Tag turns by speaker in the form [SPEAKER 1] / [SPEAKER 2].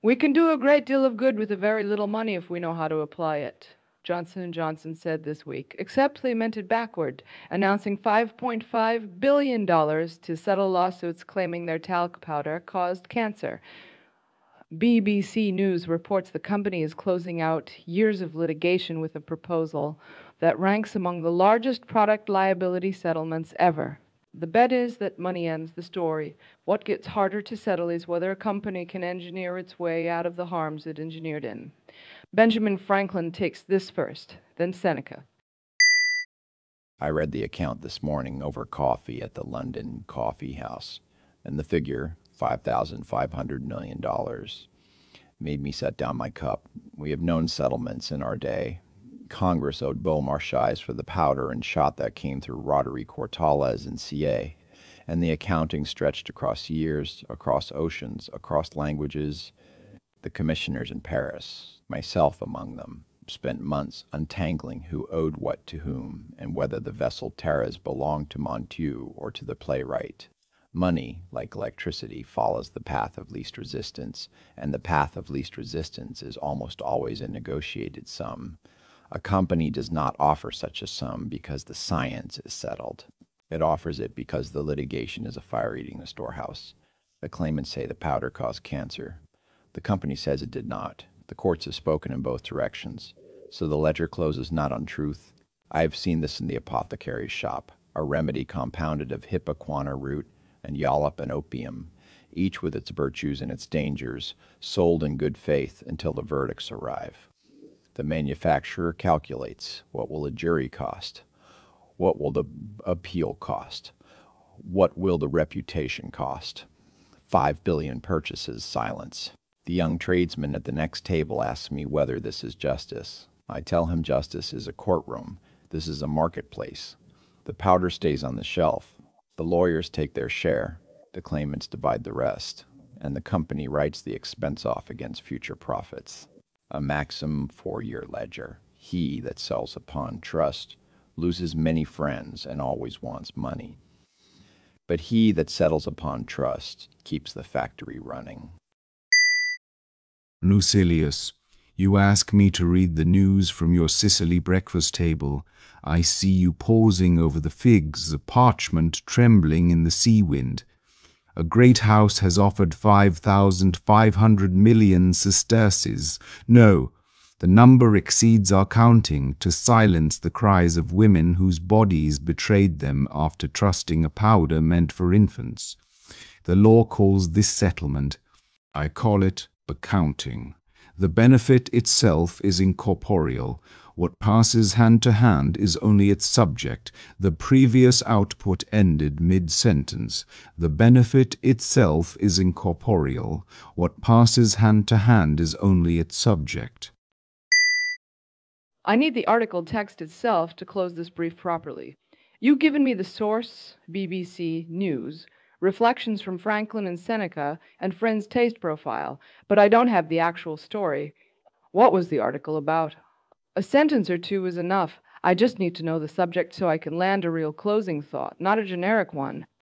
[SPEAKER 1] We can do a great deal of good with a very little money if we know how to apply it, Johnson & Johnson said this week, except they meant it backward, announcing $5.5 billion to settle lawsuits claiming their talc powder caused cancer. BBC News reports the company is closing out years of litigation with a proposal that ranks among the largest product liability settlements ever. The bet is that money ends the story. What gets harder to settle is whether a company can engineer its way out of the harms it engineered in. Benjamin Franklin takes this first, then Seneca.
[SPEAKER 2] I read the account this morning over coffee at the London Coffee House, and the figure, $5,500 million, made me set down my cup. We have known settlements in our day. Congress owed Beaumarchais for the powder and shot that came through Rodery Cortales in CA, and the accounting stretched across years, across oceans, across languages. The commissioners in Paris, myself among them, spent months untangling who owed what to whom, and whether the vessel Terras belonged to Montague or to the playwright. Money, like electricity, follows the path of least resistance, and the path of least resistance is almost always a negotiated sum. A company does not offer such a sum because the science is settled. It offers it because the litigation is a fire eating the storehouse. The claimants say the powder caused cancer. The company says it did not. The courts have spoken in both directions. So the ledger closes not on truth. I have seen this in the apothecary's shop, a remedy compounded of hippoquana root and yallop and opium, each with its virtues and its dangers, sold in good faith until the verdicts arrive. The manufacturer calculates, what will a jury cost? What will the appeal cost? What will the reputation cost? 5 billion purchases silence. The young tradesman at the next table asks me whether this is justice. I tell him justice is a courtroom. This is a marketplace. The powder stays on the shelf. The lawyers take their share. The claimants divide the rest. And the company writes the expense off against future profits. A maxim 4-year ledger. He that sells upon trust loses many friends and always wants money. But he that settles upon trust keeps the factory running.
[SPEAKER 3] Lucilius, you ask me to read the news from your Sicily breakfast table. I see you pausing over the figs, the parchment trembling in the sea wind. A great house has offered 5,500 million sesterces. No, the number exceeds our counting, to silence the cries of women whose bodies betrayed them after trusting a powder meant for infants. The law calls this settlement. I call it accounting. The benefit itself is incorporeal. What passes hand to hand is only its subject. The previous output ended mid-sentence. The benefit itself is incorporeal. What passes hand to hand is only its subject.
[SPEAKER 1] I need the article text itself to close this brief properly. You've given me the source, BBC News, reflections from Franklin and Seneca, and Friend's taste profile, but I don't have the actual story. What was the article about? A sentence or two is enough. I just need to know the subject so I can land a real closing thought, not a generic one.